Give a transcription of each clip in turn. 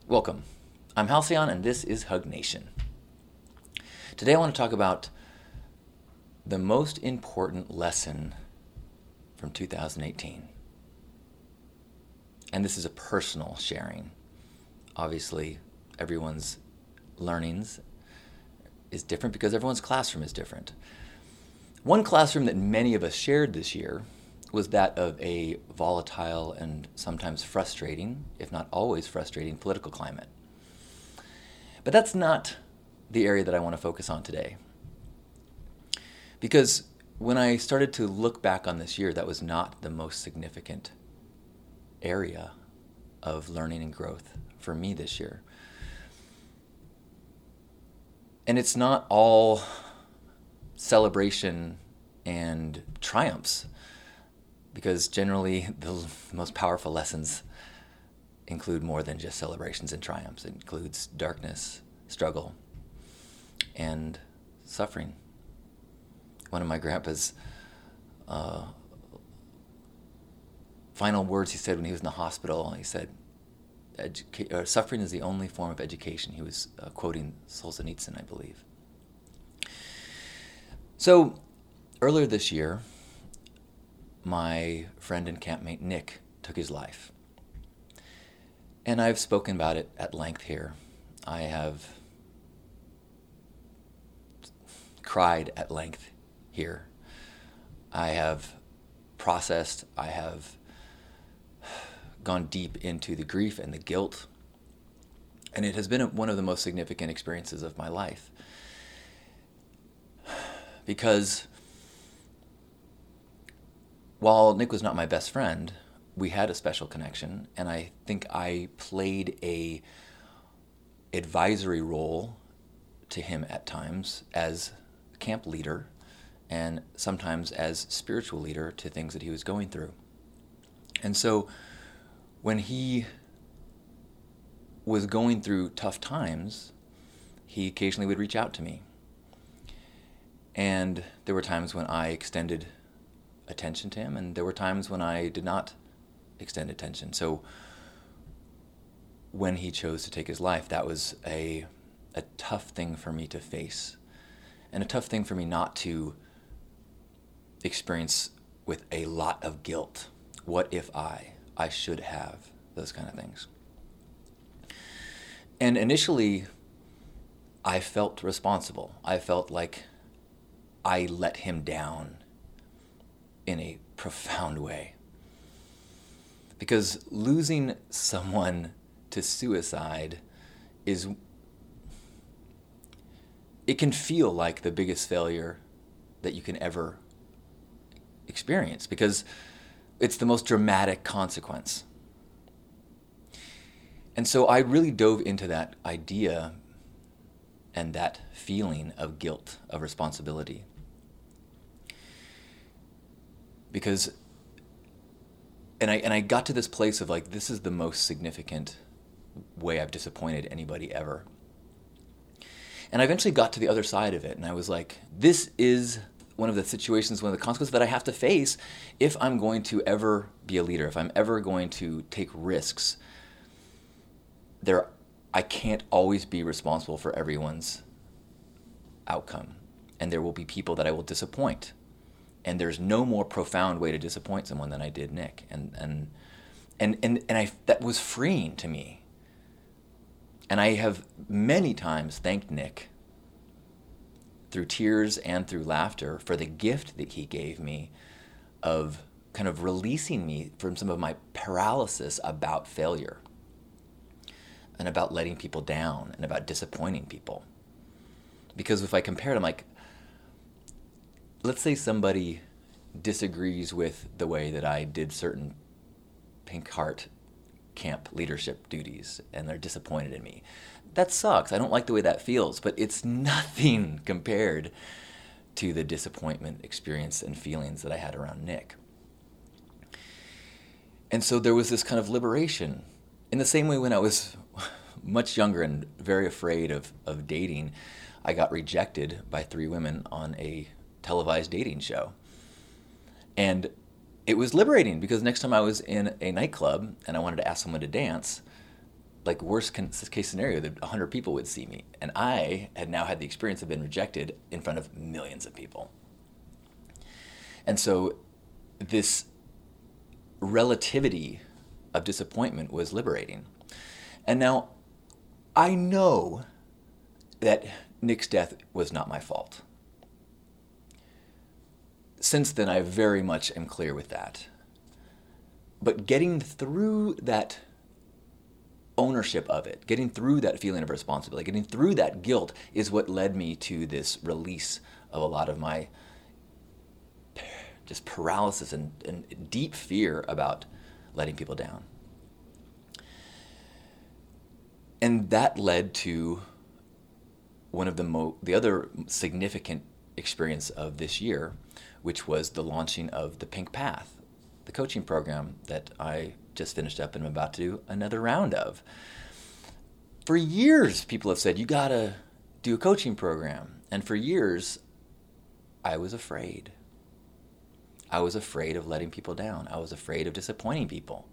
Welcome. I'm Halcyon, and this is Hug Nation. Today I want to talk about the most important lesson from 2018. And this is a personal sharing. Obviously, everyone's learnings is different because everyone's classroom is different. One classroom that many of us shared this year was that of a volatile and sometimes frustrating, if not always frustrating, political climate. But that's not the area that I want to focus on today. Because when I started to look back on this year, that was not the most significant area of learning and growth for me this year. And it's not all celebration and triumphs, because generally the most powerful lessons include more than just celebrations and triumphs. It includes darkness, struggle, and suffering. One of my grandpa's final words he said when he was in the hospital, he said, suffering is the only form of education. He was quoting Solzhenitsyn, I believe. So earlier this year, my friend and campmate Nick took his life. And I've spoken about it at length here. I have cried at length here. I have processed, I have gone deep into the grief and the guilt. And it has been one of the most significant experiences of my life. Because while Nick was not my best friend, we had a special connection, and I think I played a advisory role to him at times as camp leader and sometimes as spiritual leader to things that he was going through. And so when he was going through tough times, he occasionally would reach out to me. And there were times when I extended attention to him, and there were times when I did not extend attention. So when he chose to take his life, that was a tough thing for me to face, and a tough thing for me not to experience with a lot of guilt. What if I should have, those kind of things. And initially, I felt responsible. I felt like I let him down in a profound way. Because losing someone to suicide it can feel like the biggest failure that you can ever experience, because it's the most dramatic consequence. And so I really dove into that idea and that feeling of guilt, of responsibility. Because, and I got to this place of like, this is the most significant way I've disappointed anybody ever. And I eventually got to the other side of it, and I was like, this is one of the situations, one of the consequences that I have to face if I'm going to ever be a leader, if I'm ever going to take risks. I can't always be responsible for everyone's outcome, and there will be people that I will disappoint. And there's no more profound way to disappoint someone than I did Nick. And that was freeing to me. And I have many times thanked Nick through tears and through laughter for the gift that he gave me of kind of releasing me from some of my paralysis about failure and about letting people down and about disappointing people. Because if I compare it, I'm like, let's say somebody disagrees with the way that I did certain Pink Heart camp leadership duties, and they're disappointed in me. That sucks. I don't like the way that feels, but it's nothing compared to the disappointment experience and feelings that I had around Nick. And so there was this kind of liberation. In the same way when I was much younger and very afraid of dating, I got rejected by 3 women on a televised dating show. And it was liberating because next time I was in a nightclub and I wanted to ask someone to dance, like case scenario that 100 people would see me. And I had now had the experience of being rejected in front of millions of people. And so this relativity of disappointment was liberating. And now I know that Nick's death was not my fault. Since then, I very much am clear with that. But getting through that ownership of it, getting through that feeling of responsibility, getting through that guilt is what led me to this release of a lot of my just paralysis and deep fear about letting people down. And that led to one of the other significant experience of this year, which was the launching of the Pink Path, the coaching program that I just finished up and I'm about to do another round of. For years, people have said, you gotta do a coaching program. And for years, I was afraid. I was afraid of letting people down. I was afraid of disappointing people.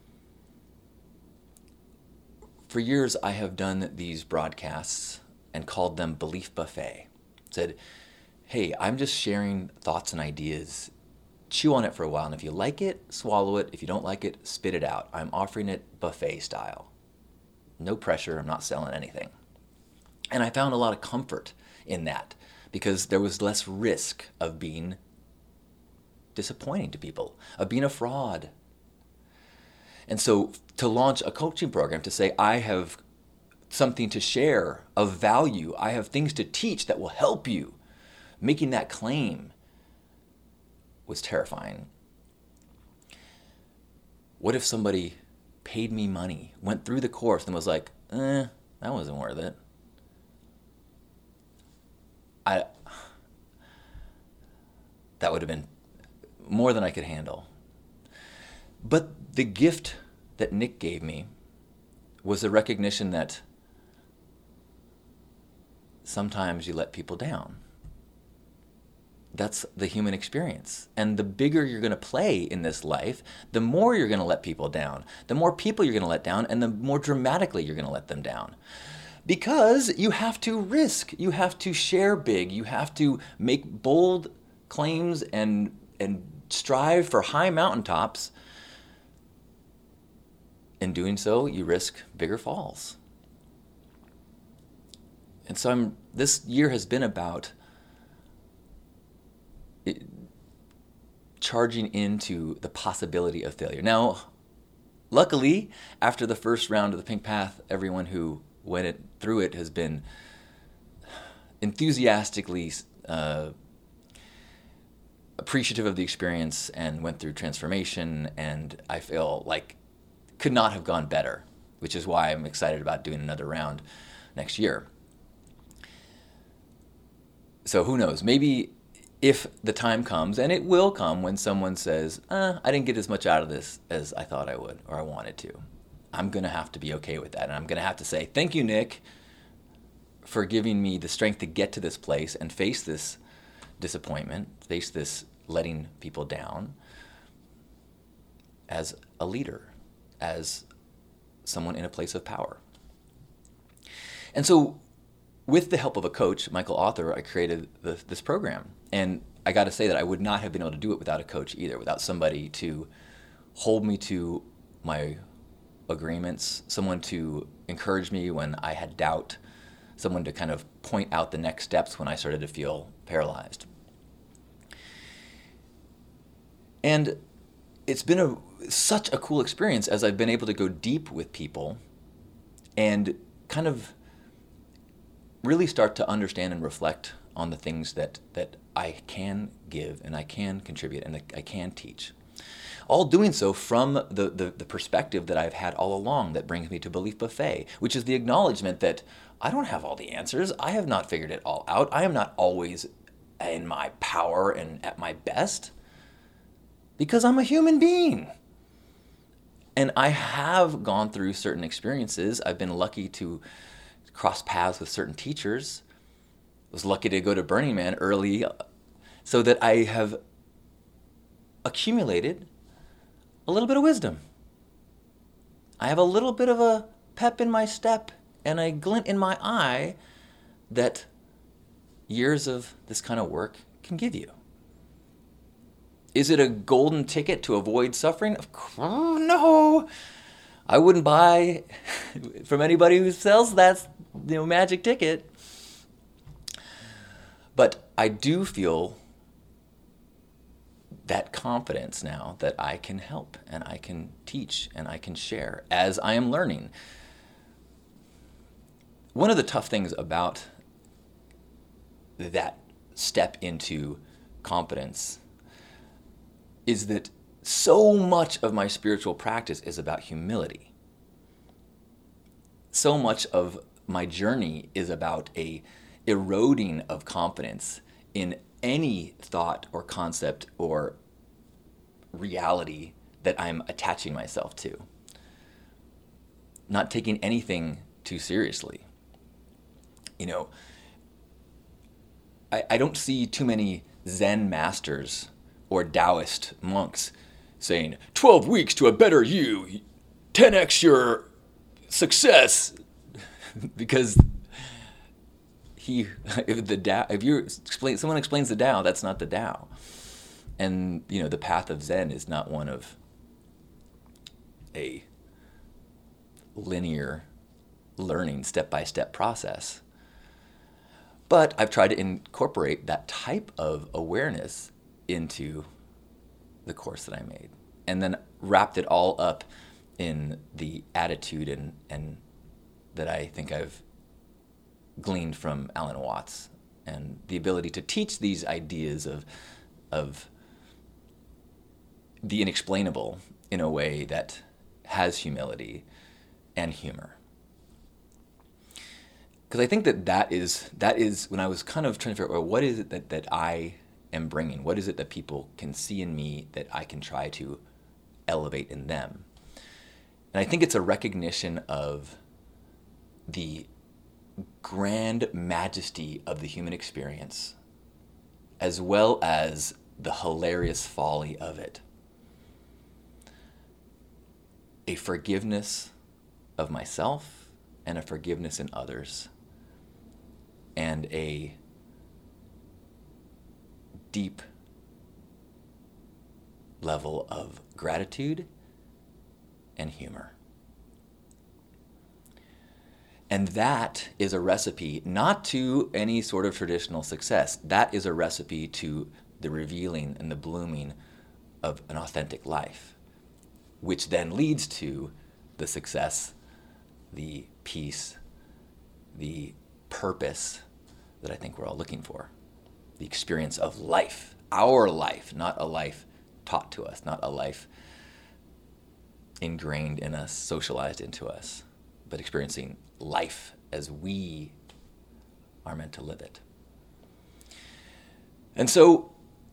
For years, I have done these broadcasts and called them Belief Buffet. Said, hey, I'm just sharing thoughts and ideas. Chew on it for a while, and if you like it, swallow it. If you don't like it, spit it out. I'm offering it buffet style. No pressure, I'm not selling anything. And I found a lot of comfort in that because there was less risk of being disappointing to people, of being a fraud. And so to launch a coaching program, to say I have something to share of value, I have things to teach that will help you, making that claim was terrifying. What if somebody paid me money, went through the course and was like, that wasn't worth it? That would have been more than I could handle. But the gift that Nick gave me was the recognition that sometimes you let people down. That's the human experience. And the bigger you're going to play in this life, the more you're going to let people down, the more people you're going to let down, and the more dramatically you're going to let them down. Because you have to risk, you have to share big, you have to make bold claims and strive for high mountaintops. In doing so, you risk bigger falls. And so this year has been about charging into the possibility of failure. Now, luckily, after the first round of the Pink Path, everyone who went through it has been enthusiastically appreciative of the experience and went through transformation, and I feel like could not have gone better, which is why I'm excited about doing another round next year. So who knows, maybe if the time comes, and it will come when someone says, I didn't get as much out of this as I thought I would or I wanted to, I'm going to have to be okay with that. And I'm going to have to say, thank you, Nick, for giving me the strength to get to this place and face this disappointment, face this letting people down as a leader, as someone in a place of power. And so with the help of a coach, Michael Author, I created this program. And I got to say that I would not have been able to do it without a coach either, without somebody to hold me to my agreements, someone to encourage me when I had doubt, someone to kind of point out the next steps when I started to feel paralyzed. And it's been such a cool experience as I've been able to go deep with people and kind of really start to understand and reflect on the things that I can give and I can contribute and I can teach. All doing so from the perspective that I've had all along that brings me to Belief Buffet, which is the acknowledgement that I don't have all the answers. I have not figured it all out. I am not always in my power and at my best because I'm a human being. And I have gone through certain experiences. I've been lucky to cross paths with certain teachers. Was lucky to go to Burning Man early so that I have accumulated a little bit of wisdom. I have a little bit of a pep in my step and a glint in my eye that years of this kind of work can give you. Is it a golden ticket to avoid suffering? Of course, no. I wouldn't buy from anybody who sells that magic ticket. But I do feel that confidence now that I can help and I can teach and I can share as I am learning. One of the tough things about that step into confidence is that so much of my spiritual practice is about humility. So much of my journey is about a eroding of confidence in any thought or concept or reality that I'm attaching myself to. Not taking anything too seriously. I don't see too many Zen masters or Taoist monks saying, 12 weeks to a better you, 10x your success, because if someone explains the Tao, that's not the Tao. And, the path of Zen is not one of a linear learning step-by-step process. But I've tried to incorporate that type of awareness into the course that I made, and then wrapped it all up in the attitude and that I think I've gleaned from Alan Watts, and the ability to teach these ideas of the inexplainable in a way that has humility and humor. Because I think that is when I was kind of trying to figure out, what is it that I am bringing? What is it that people can see in me that I can try to elevate in them? And I think it's a recognition of the grand majesty of the human experience, as well as the hilarious folly of it. A forgiveness of myself and a forgiveness in others, and a deep level of gratitude and humor. And that is a recipe not to any sort of traditional success. That is a recipe to the revealing and the blooming of an authentic life, which then leads to the success, the peace, the purpose that I think we're all looking for. The experience of life, our life, not a life taught to us, not a life ingrained in us, socialized into us, but experiencing life as we are meant to live it. And so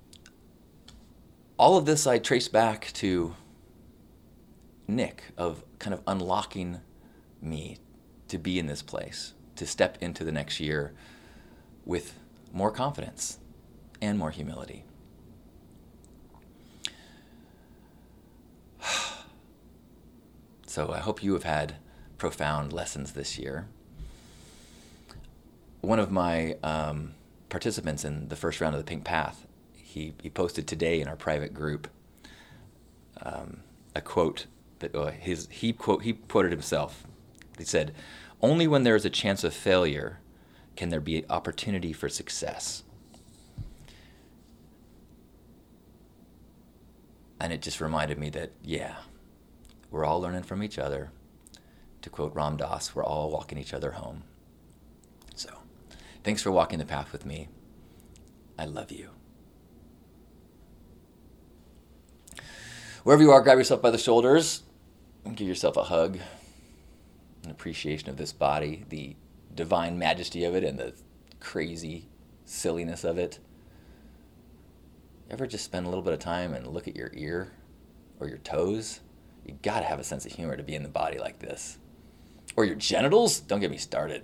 all of this I trace back to Nick, of kind of unlocking me to be in this place, to step into the next year with more confidence and more humility. So I hope you have had profound lessons this year. One of my participants in the first round of the Pink Path, he posted today in our private group a quote that he quoted himself. He said, "Only when there is a chance of failure can there be opportunity for success." And it just reminded me that, we're all learning from each other. To quote Ram Dass, we're all walking each other home. So, thanks for walking the path with me. I love you. Wherever you are, grab yourself by the shoulders and give yourself a hug, an appreciation of this body, the divine majesty of it and the crazy silliness of it. Ever just spend a little bit of time and look at your ear or your toes? You gotta have a sense of humor to be in the body like this. Or your genitals? Don't get me started.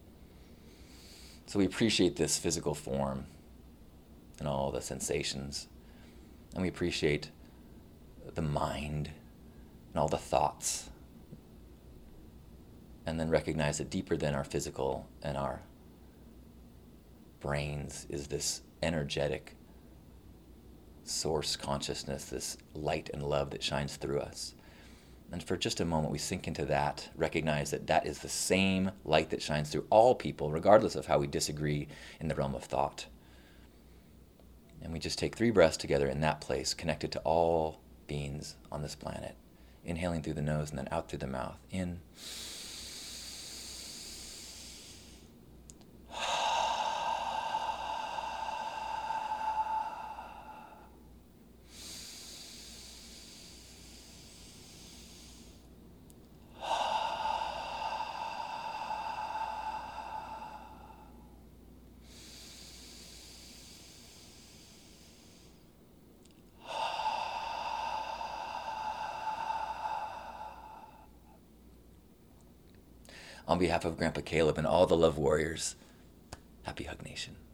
So we appreciate this physical form and all the sensations. And we appreciate the mind and all the thoughts And then recognize that deeper than our physical and our brains is this energetic source consciousness, this light and love that shines through us. And for just a moment, we sink into that, recognize that that is the same light that shines through all people, regardless of how we disagree in the realm of thought. And we just take 3 breaths together in that place, connected to all beings on this planet. Inhaling through the nose and then out through the mouth. In. On behalf of Grandpa Caleb and all the Love Warriors, happy Hug Nation.